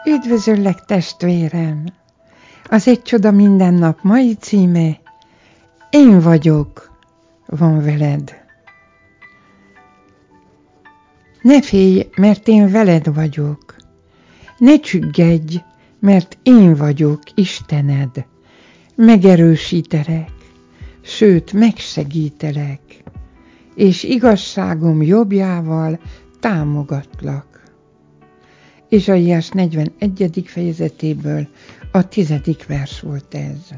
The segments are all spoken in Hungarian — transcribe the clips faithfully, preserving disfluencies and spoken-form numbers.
Üdvözöllek, testvérem! Az Egy csoda minden nap mai címe: Én vagyok, van veled. Ne félj, mert én veled vagyok. Ne csüggedj, mert én vagyok, Istened. Megerősítelek, sőt, megsegítelek, és igazságom jobbjával támogatlak. Ézsaiás negyvenegyedik fejezetéből a tizedik vers volt ez.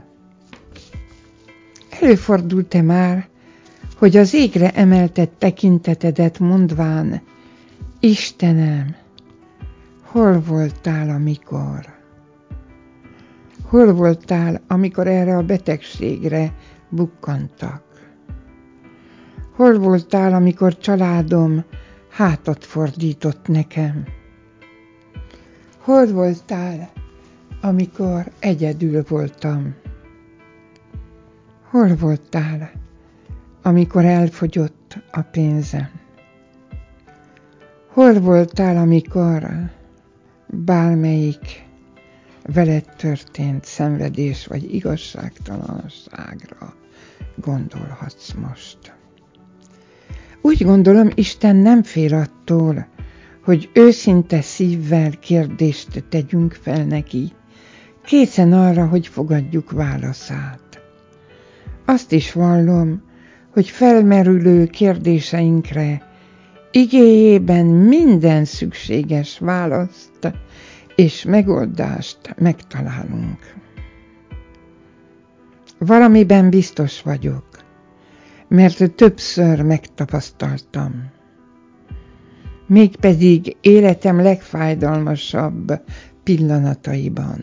Előfordult-e már, hogy az égre emeltett tekintetedet mondván: Istenem, hol voltál, amikor? Hol voltál, amikor erre a betegségre bukkantak? Hol voltál, amikor családom hátat fordított nekem? Hol voltál, amikor egyedül voltam? Hol voltál, amikor elfogyott a pénzem? Hol voltál, amikor bármelyik veled történt szenvedés vagy igazságtalanságra gondolhatsz most? Úgy gondolom, Isten nem fél attól, hogy őszinte szívvel kérdést tegyünk fel neki, készen arra, hogy fogadjuk válaszát. Azt is vallom, hogy felmerülő kérdéseinkre igéjében minden szükséges választ és megoldást megtalálunk. Valamiben biztos vagyok, mert többször megtapasztaltam. Mégpedig életem legfájdalmasabb pillanataiban.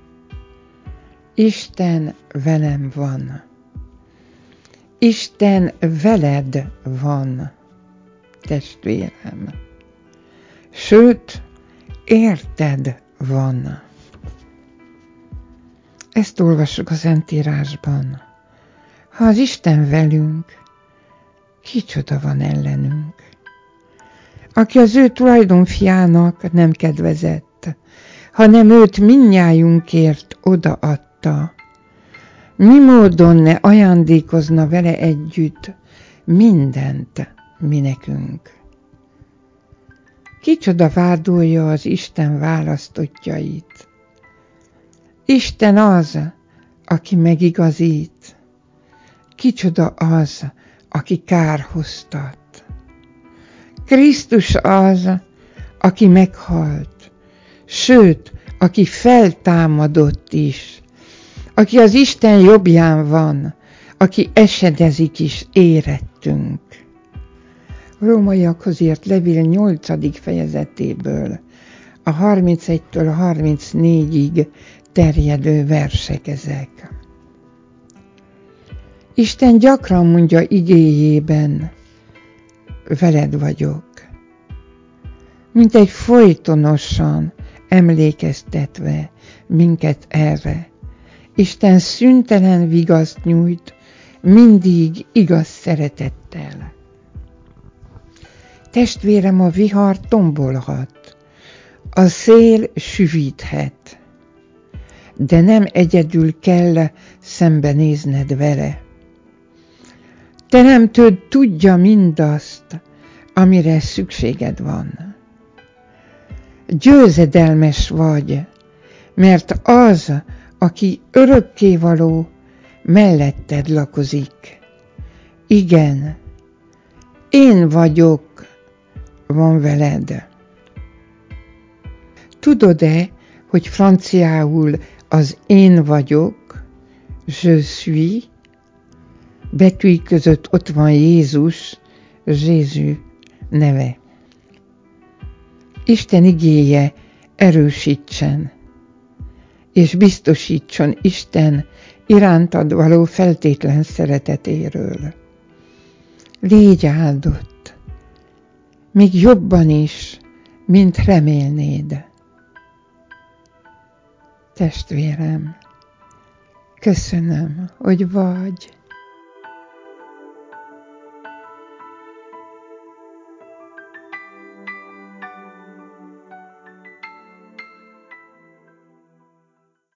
Isten velem van. Isten veled van, testvérem. Sőt, érted van. Ezt olvassuk a Szentírásban. Ha az Isten velünk, kicsoda van ellenünk? Aki az ő tulajdonfiának nem kedvezett, hanem őt mindnyájunkért odaadta, mi módon ne ajándékozna vele együtt mindent mi nekünk? Kicsoda vádolja az Isten választottjait? Isten az, aki megigazít. Kicsoda az, aki kárhoztat. Krisztus az, aki meghalt, sőt, aki feltámadott is, aki az Isten jobbján van, aki esedezik is érettünk. Rómaiakhoz írt levél nyolcadik fejezetéből a harmincegytől a harmincnégyig terjedő versek ezek. Isten gyakran mondja igéjében: veled vagyok, mint egy folytonosan emlékeztetve minket erre. Isten szüntelen vigaszt nyújt, mindig igaz szeretettel. Testvérem, a vihar tombolhat, a szél süvíthet, de nem egyedül kell szembenézned vele. Teremtőd tudja mindazt, amire szükséged van. Győzedelmes vagy, mert az, aki örökkévaló, melletted lakozik. Igen, én vagyok, van veled. Tudod-e, hogy franciául az én vagyok, je suis, betűi között ott van Jézus, Jézus neve. Isten igéje erősítsen, és biztosítson Isten irántad való feltétlen szeretetéről. Légy áldott, még jobban is, mint remélnéd. Testvérem, köszönöm, hogy vagy.